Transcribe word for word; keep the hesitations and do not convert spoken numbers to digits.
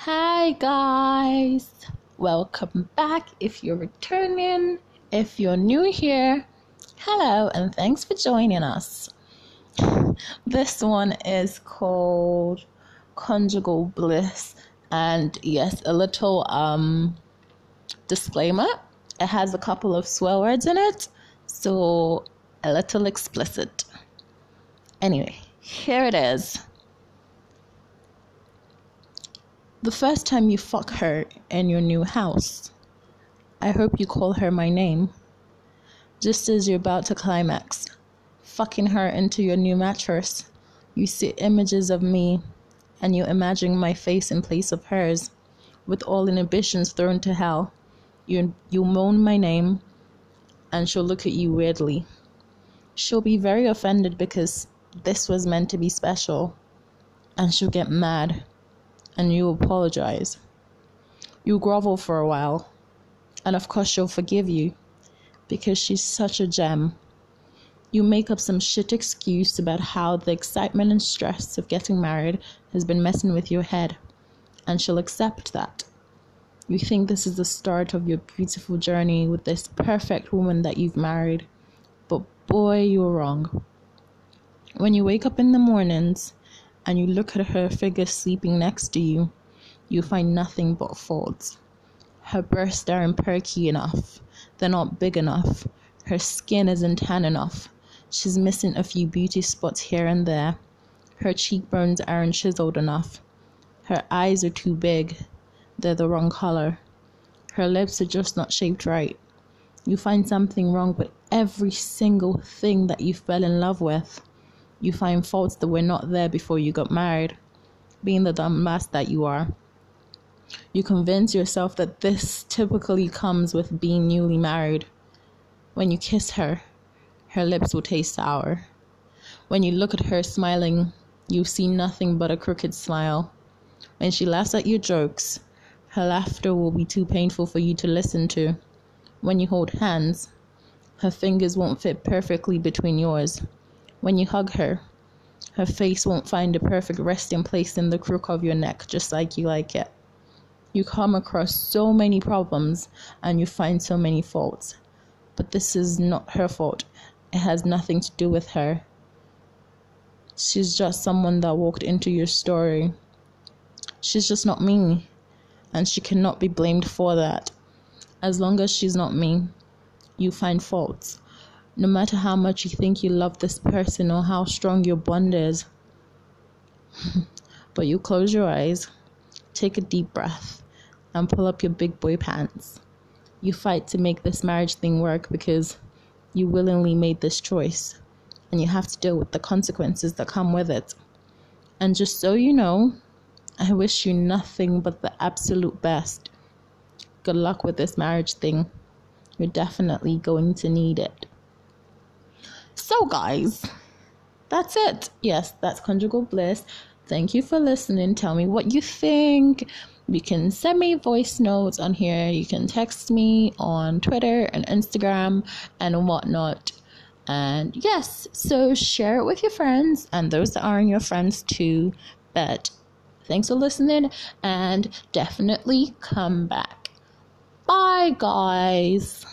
Hi guys, welcome back if you're returning. If you're new here, hello and thanks for joining us. This one is called Conjugal Bliss, and yes, a little um disclaimer. It has a couple of swear words in it, so a little explicit. Anyway, here it is. The first time you fuck her in your new house, I hope you call her my name. Just as you're about to climax, fucking her into your new mattress, you see images of me and you imagine my face in place of hers, with all inhibitions thrown to hell. You, you moan my name and she'll look at you weirdly. She'll be very offended because this was meant to be special, and she'll get mad. And you apologize. You grovel for a while, and of course she'll forgive you because she's such a gem. You make up some shit excuse about how the excitement and stress of getting married has been messing with your head, and she'll accept that. You think this is the start of your beautiful journey with this perfect woman that you've married, but boy, you're wrong. When you wake up in the mornings and you look at her figure sleeping next to you, you find nothing but faults. Her breasts aren't perky enough. They're not big enough. Her skin isn't tan enough. She's missing a few beauty spots here and there. Her cheekbones aren't chiseled enough. Her eyes are too big. They're the wrong color. Her lips are just not shaped right. You find something wrong with every single thing that you fell in love with. You find faults that were not there before you got married, being the dumbass that you are. You convince yourself that this typically comes with being newly married. When you kiss her, her lips will taste sour. When you look at her smiling, you see nothing but a crooked smile. When she laughs at your jokes, her laughter will be too painful for you to listen to. When you hold hands, her fingers won't fit perfectly between yours. When you hug her, her face won't find a perfect resting place in the crook of your neck, just like you like it. You come across so many problems and you find so many faults. But this is not her fault. It has nothing to do with her. She's just someone that walked into your story. She's just not me, and she cannot be blamed for that. As long as she's not me, you find faults. No matter how much you think you love this person or how strong your bond is. But you close your eyes, take a deep breath, and pull up your big boy pants. You fight to make this marriage thing work because you willingly made this choice, and you have to deal with the consequences that come with it. And just so you know, I wish you nothing but the absolute best. Good luck with this marriage thing. You're definitely going to need it. So guys, that's it. Yes, that's Conjugal Bliss. Thank you for listening. Tell me what you think. You can send me voice notes on here. You can text me on Twitter and Instagram and whatnot. And yes, so share it with your friends and those that aren't your friends too. But thanks for listening and definitely come back. Bye guys.